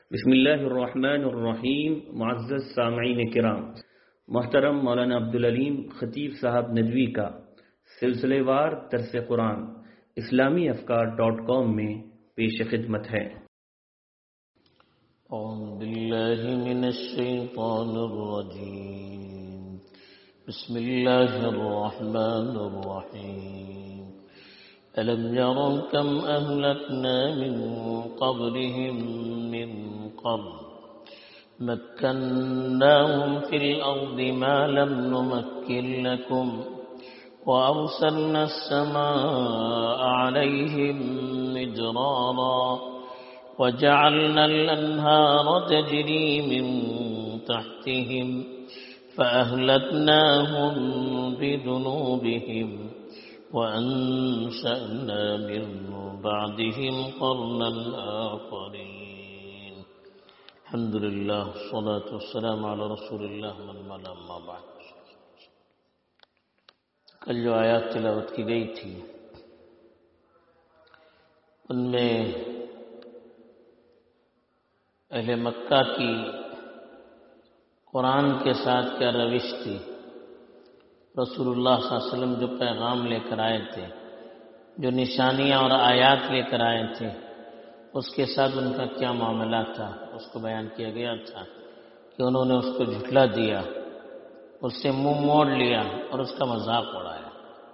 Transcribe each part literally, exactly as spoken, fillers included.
بسم اللہ الرحمن الرحیم. معزز سامعین کرام، محترم مولانا عبدالعلیم خطیب صاحب ندوی کا سلسلے وار درس قرآن اسلامی افکار ڈاٹ کام میں پیش خدمت ہے. اعوذ باللہ من الشیطان الرجیم. بسم اللہ الرحمن الرحیم. ألم يروا كم أهلكنا من قبلهم من قرن مكناهم في الأرض ما لم نمكن لكم وأرسلنا السماء عليهم مدرارا وجعلنا الأنهار تجري من تحتهم فأهلكناهم بذنوبهم وأنشأنا من بعدهم قرنا آخرين. الحمد لله والصلاة والسلام على رسول الله من ملا ما بعد. کل جو آیات تلاوت کی گئی تھی ان میں اہل مکہ کی قرآن کے ساتھ کیا روش تھی، رسول اللہ صلی اللہ علیہ وسلم جو پیغام لے کر آئے تھے، جو نشانیاں اور آیات لے کر آئے تھے، اس کے ساتھ ان کا کیا معاملہ تھا، اس کو بیان کیا گیا تھا کہ انہوں نے اس کو جھٹلا دیا، اس سے منہ موڑ لیا اور اس کا مذاق اڑایا.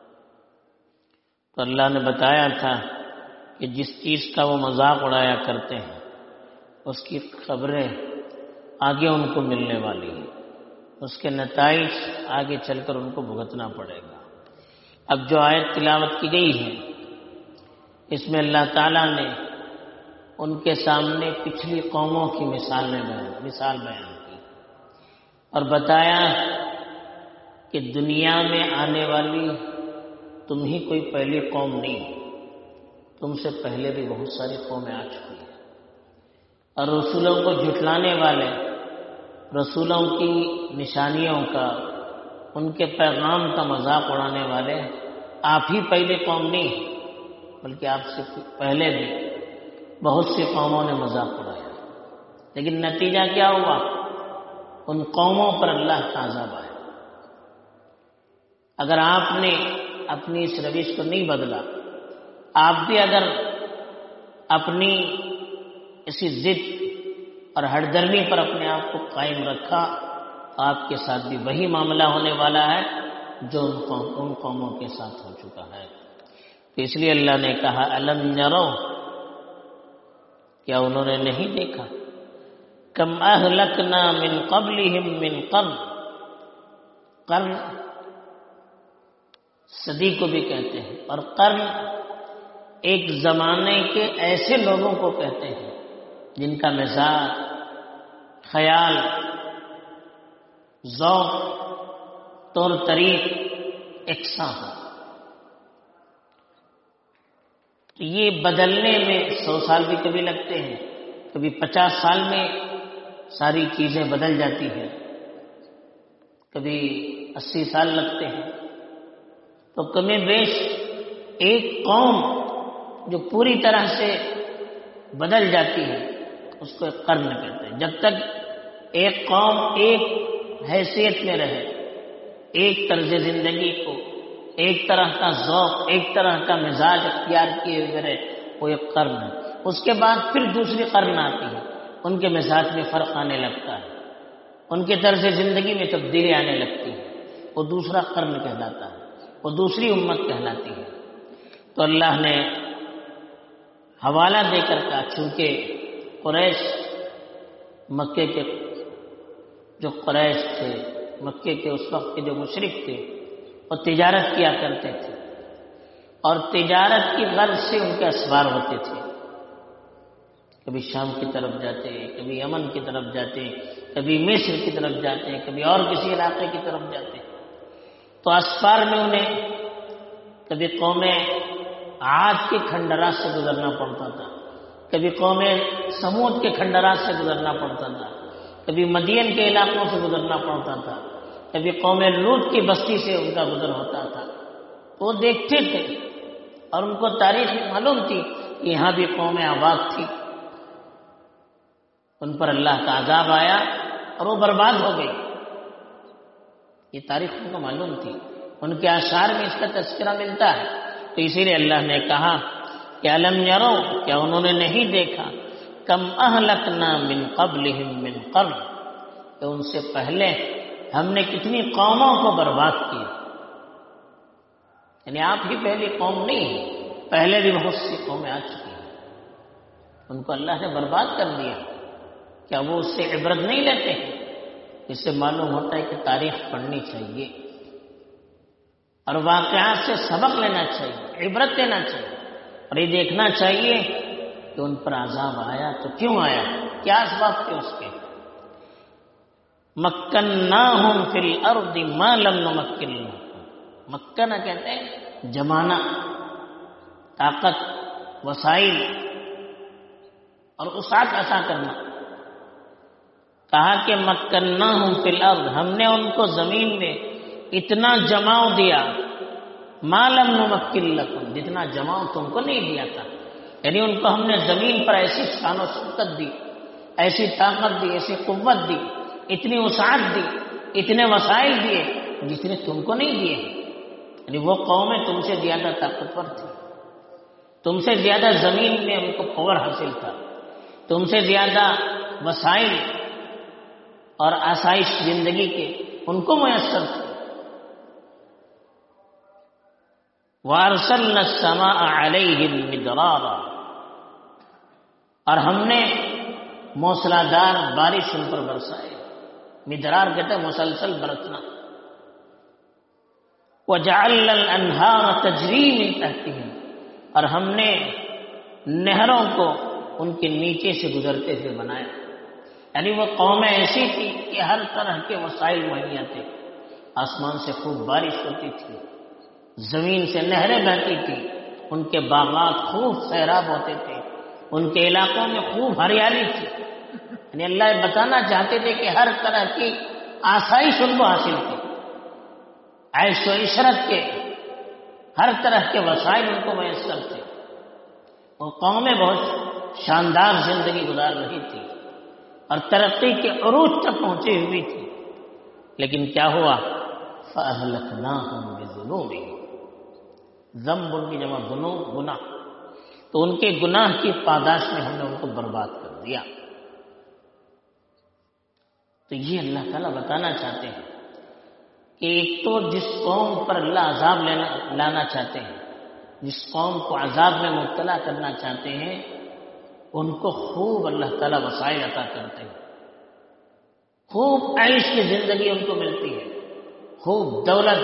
تو اللہ نے بتایا تھا کہ جس چیز کا وہ مذاق اڑایا کرتے ہیں اس کی خبریں آگے ان کو ملنے والی ہیں، اس کے نتائج آگے چل کر ان کو بھگتنا پڑے گا. اب جو آیت تلاوت کی گئی ہے اس میں اللہ تعالیٰ نے ان کے سامنے پچھلی قوموں کی مثال میں مثال بیان کی اور بتایا کہ دنیا میں آنے والی تم ہی کوئی پہلی قوم نہیں، تم سے پہلے بھی بہت ساری قومیں آ چکی ہیں، اور رسولوں کو جھٹلانے والے، رسولوں کی نشانیوں کا، ان کے پیغام کا مذاق اڑانے والے آپ ہی پہلے قوم نہیں بلکہ آپ سے پہلے بھی بہت سی قوموں نے مذاق اڑایا. لیکن نتیجہ کیا ہوا؟ ان قوموں پر اللہ کا عذاب آیا. اگر آپ نے اپنی اس روش کو نہیں بدلا، آپ بھی اگر اپنی اسی ضد اور ہردرمی پر اپنے آپ کو قائم رکھا تو آپ کے ساتھ بھی وہی معاملہ ہونے والا ہے جو ان قوم ان قوموں کے ساتھ ہو چکا ہے. تو اس لیے اللہ نے کہا الم یروا، کیا انہوں نے نہیں دیکھا، کم اہلکنا من قبلہم من قرن، قرن صدی کو بھی کہتے ہیں، اور قرن ایک زمانے کے ایسے لوگوں کو کہتے ہیں جن کا مزاج، خیال، ذوق، طور طریق یکساں ہو. تو یہ بدلنے میں سو سال بھی کبھی لگتے ہیں، کبھی پچاس سال میں ساری چیزیں بدل جاتی ہیں، کبھی اسی سال لگتے ہیں. تو کمی بیش ایک قوم جو پوری طرح سے بدل جاتی ہے اس کو ایک قرن کہتے ہیں. جب تک ایک قوم ایک حیثیت میں رہے، ایک طرز زندگی کو، ایک طرح کا ذوق، ایک طرح کا مزاج اختیار کیے ہوئے رہے، وہ ایک قرن ہے. اس کے بعد پھر دوسری قرن آتی ہے، ان کے مزاج میں فرق آنے لگتا ہے، ان کے طرز زندگی میں تبدیلی آنے لگتی ہے، وہ دوسرا قرن کہلاتا ہے، وہ دوسری امت کہلاتی ہے. تو اللہ نے حوالہ دے کر کہا چونکہ قریش، مکے کے جو قریش تھے، مکے کے اس وقت کے جو مشرک تھے، وہ تجارت کیا کرتے تھے اور تجارت کی غرض سے ان کے اسفار ہوتے تھے. کبھی شام کی طرف جاتے، کبھی یمن کی طرف جاتے، کبھی مصر کی طرف جاتے، کبھی اور کسی علاقے کی طرف جاتے. تو اسفار میں انہیں کبھی قومیں عاد کے کھنڈرات سے گزرنا پڑتا تھا، کبھی قومیں سمود کے کھنڈرات سے گزرنا پڑتا تھا، کبھی مدین کے علاقوں سے گزرنا پڑتا تھا، کبھی قوم لوط کی بستی سے ان کا گزر ہوتا تھا. وہ دیکھتے تھے اور ان کو تاریخ معلوم تھی کہ یہاں بھی قوم آباد تھی. ان پر اللہ کا عذاب آیا اور وہ برباد ہو گئی. یہ تاریخ ان کو معلوم تھی، ان کے آثار میں اس کا تذکرہ ملتا ہے. تو اسی لیے اللہ نے کہا کہ الم یرو، کیا انہوں نے نہیں دیکھا، کم اہلکنا من قبلہم من قرن، کہ ان سے پہلے ہم نے کتنی قوموں کو برباد کیا. یعنی آپ ہی پہلی قوم نہیں، پہلے بھی بہت سی قومیں آ چکی ہیں، ان کو اللہ نے برباد کر دیا. کیا وہ اس سے عبرت نہیں لیتے ہیں؟ اس سے معلوم ہوتا ہے کہ تاریخ پڑھنی چاہیے اور واقعات سے سبق لینا چاہیے، عبرت لینا چاہیے، اور یہ دیکھنا چاہیے کہ ان پر عذاب آیا تو کیوں آیا، کیا اسباب تھے اس کے. مکناہم فی الارض ما لم نمکن لہم، مکنہ کہتے ہیں جمانا، طاقت، وسائل اور وسعت عطا کرنا. کہا کہ مکناہم فی الارض، ہم نے ان کو زمین میں اتنا جماؤ دیا، ما لم نمکن لکم، جتنا جماؤ تم کو نہیں دیا تھا. یعنی ان کو ہم نے زمین پر ایسی شان و شوکت دی، ایسی طاقت دی، ایسی قوت دی، اتنی وسعت دی، اتنے وسائل دیے جتنے تم کو نہیں دیے. یعنی وہ قومیں تم سے زیادہ طاقتور تھی، تم سے زیادہ زمین میں ان کو پاور حاصل تھا، تم سے زیادہ وسائل اور آسائش زندگی کے ان کو میسر تھے. وَأَرْسَلْنَا السَّمَاءَ عَلَيْهِمْ مِدْرَارًا، اور ہم نے موسلادھار بارش ان پر برسائے. مدرار کہتے ہیں مسلسل برسنا. وَجَعَلْنَا الْأَنْهَارَ تَجْرِي مِن تَحْتِهِمْ، اور ہم نے نہروں کو ان کے نیچے سے گزرتے ہوئے بنایا. یعنی وہ قومیں ایسی تھی کہ ہر طرح کے وسائل مہیا تھے. آسمان سے خوب بارش ہوتی تھی، زمین سے نہریں بہتی تھی، ان کے باغات خوب سیراب ہوتے تھے، ان کے علاقوں میں خوب ہریالی تھی. یعنی اللہ بتانا چاہتے تھے کہ ہر طرح کی آسائش ان کو حاصل تھی، عیش و عشرت کے ہر طرح کے وسائل ان کو میسر تھے. وہ قومیں بہت شاندار زندگی گزار رہی تھی اور ترقی کے عروج تک پہنچی ہوئی تھی. لیکن کیا ہوا؟ فَأَهْلَكْنَاهُمْ بِذُنُوبِهِمْ، ذنب ان کی جمع گناہ، گناہ، تو ان کے گناہ کی پاداش میں ہم نے ان کو برباد کر دیا. تو یہ اللہ تعالیٰ بتانا چاہتے ہیں کہ ایک تو جس قوم پر اللہ عذاب لینا لانا چاہتے ہیں، جس قوم کو عذاب میں مبتلا کرنا چاہتے ہیں، ان کو خوب اللہ تعالیٰ وسائل عطا کرتے ہیں، خوب عیش کی زندگی ان کو ملتی ہے، خوب دولت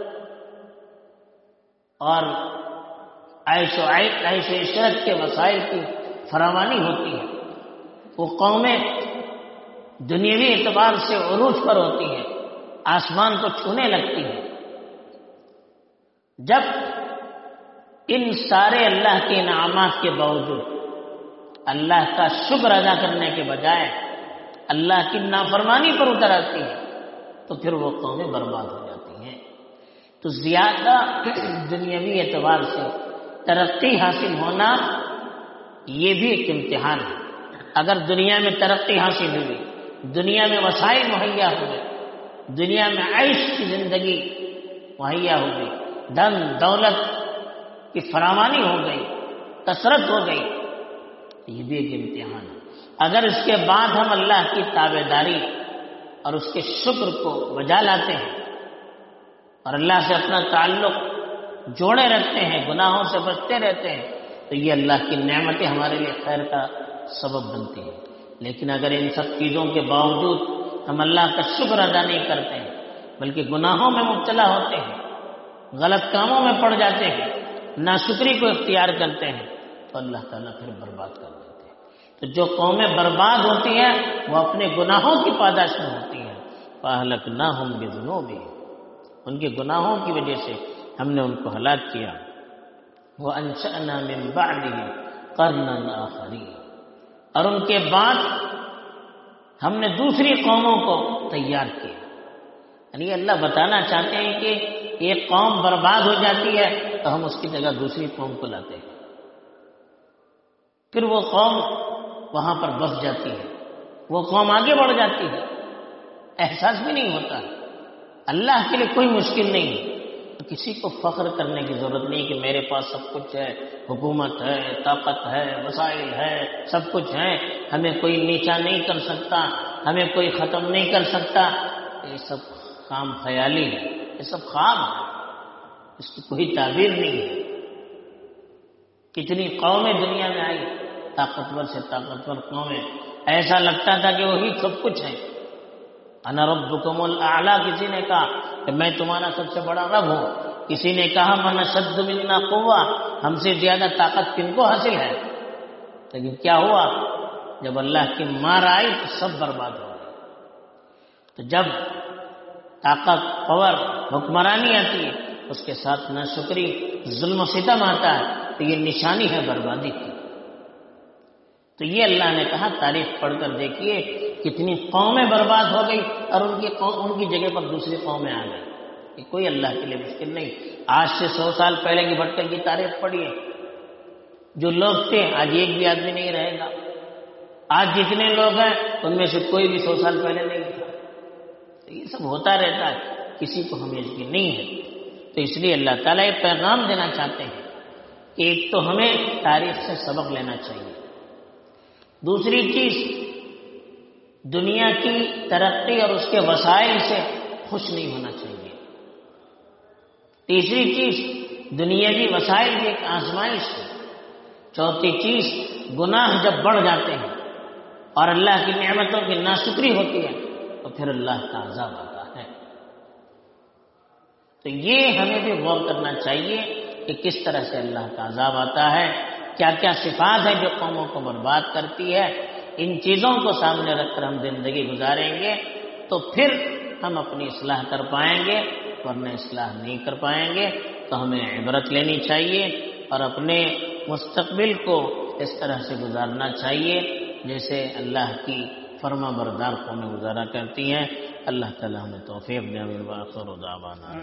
اور عیش و عیش و عشرت کے وسائل کی فراوانی ہوتی ہے. وہ قومیں دنیاوی اعتبار سے عروج پر ہوتی ہیں، آسمان کو چھونے لگتی ہیں. جب ان سارے اللہ کے انعامات کے باوجود اللہ کا شکر ادا کرنے کے بجائے اللہ کی نافرمانی پر اتر آتی ہے تو پھر وہ قومیں برباد ہو جاتی ہیں. تو زیادہ دنیاوی اعتبار سے ترقی حاصل ہونا یہ بھی ایک امتحان ہے. اگر دنیا میں ترقی حاصل ہوئی، دنیا میں وسائل مہیا ہوئے، دنیا میں عیش کی زندگی مہیا ہو گئی، دھن دولت کی فراوانی ہو گئی، کثرت ہو گئی، یہ بھی ایک امتحان ہے. اگر اس کے بعد ہم اللہ کی تابعداری اور اس کے شکر کو بجا لاتے ہیں اور اللہ سے اپنا تعلق جوڑے رکھتے ہیں، گناہوں سے بچتے رہتے ہیں، تو یہ اللہ کی نعمتیں ہمارے لیے خیر کا سبب بنتی ہیں. لیکن اگر ان سب چیزوں کے باوجود ہم اللہ کا شکر ادا نہیں کرتے ہیں بلکہ گناہوں میں مبتلا ہوتے ہیں، غلط کاموں میں پڑ جاتے ہیں، ناشکری کو اختیار کرتے ہیں، تو اللہ تعالیٰ پھر برباد کر دیتے ہیں. تو جو قومیں برباد ہوتی ہیں وہ اپنے گناہوں کی پاداش میں ہوتی ہیں. فَأَهْلَكْنَاهُمْ بِذُنُوبِهِمْ، ان کے گناہوں کی وجہ سے ہم نے ان کو ہلاک کیا. وَأَنشَأْنَا مِن بَعْدِهِمْ قَرْنًا آخَرِينَ، اور ان کے بعد ہم نے دوسری قوموں کو تیار کیا. یعنی اللہ بتانا چاہتے ہیں کہ ایک قوم برباد ہو جاتی ہے تو ہم اس کی جگہ دوسری قوم کو لاتے ہیں، پھر وہ قوم وہاں پر بس جاتی ہے، وہ قوم آگے بڑھ جاتی ہے، احساس بھی نہیں ہوتا۔ اللہ کے لیے کوئی مشکل نہیں ہے، کسی کو فخر کرنے کی ضرورت نہیں کہ میرے پاس سب کچھ ہے، حکومت ہے، طاقت ہے، وسائل ہے، سب کچھ ہے، ہمیں کوئی نیچا نہیں کر سکتا، ہمیں کوئی ختم نہیں کر سکتا۔ یہ سب خام خیالی ہے، یہ سب خواب ہے، اس کی کوئی تعبیر نہیں ہے۔ کتنی قومیں دنیا میں آئی، طاقتور سے طاقتور قومیں، ایسا لگتا تھا کہ وہی سب کچھ ہے۔ انا ربکم الاعلی، کسی نے کہا کہ میں تمہارا سب سے بڑا رب ہوں، کسی نے کہا من اشد منا قوہ، ہم سے زیادہ طاقت کن کو حاصل ہے؟ لیکن کیا ہوا؟ جب اللہ کی مار آئی تو سب برباد ہو گئے۔ تو جب طاقت، پاور، حکمرانی آتی ہے، اس کے ساتھ ناشکری، ظلم و ستم آتا ہے، تو یہ نشانی ہے بربادی کی۔ تو یہ اللہ نے کہا تاریخ پڑھ کر دیکھیے کتنی قومیں برباد ہو گئی اور ان کی ان کی جگہ پر دوسری قومیں آ گئی۔ یہ کوئی اللہ کے لیے مشکل نہیں۔ آج سے سو سال پہلے کی بھٹکے کی تاریخ پڑھیے، جو لوگ تھے آج ایک بھی آدمی نہیں رہے گا۔ آج جتنے لوگ ہیں ان میں سے کوئی بھی سو سال پہلے نہیں تھا۔ تو یہ سب ہوتا رہتا ہے، کسی کو ہم یقین نہیں ہے۔ تو اس لیے اللہ تعالیٰ یہ پیغام دینا چاہتے ہیں کہ ایک تو ہمیں تاریخ سے سبق لینا چاہیے، دوسری چیز دنیا کی ترقی اور اس کے وسائل سے خوش نہیں ہونا چاہیے، تیسری چیز دنیاوی وسائل کی ایک آزمائش ہے، چوتھی چیز گناہ جب بڑھ جاتے ہیں اور اللہ کی نعمتوں کی ناشکری ہوتی ہے تو پھر اللہ کا عذاب آتا ہے۔ تو یہ ہمیں بھی غور کرنا چاہیے کہ کس طرح سے اللہ کا عذاب آتا ہے، کیا کیا صفات ہے جو قوموں کو برباد کرتی ہے۔ ان چیزوں کو سامنے رکھ کر ہم زندگی گزاریں گے تو پھر ہم اپنی اصلاح کر پائیں گے، ورنہ اصلاح نہیں کر پائیں گے۔ تو ہمیں عبرت لینی چاہیے اور اپنے مستقبل کو اس طرح سے گزارنا چاہیے جیسے اللہ کی فرما بردار قومیں گزارا کرتی ہیں۔ اللہ تعالیٰ ہمیں توفیق دے۔ آمین۔ وآخر دعوانا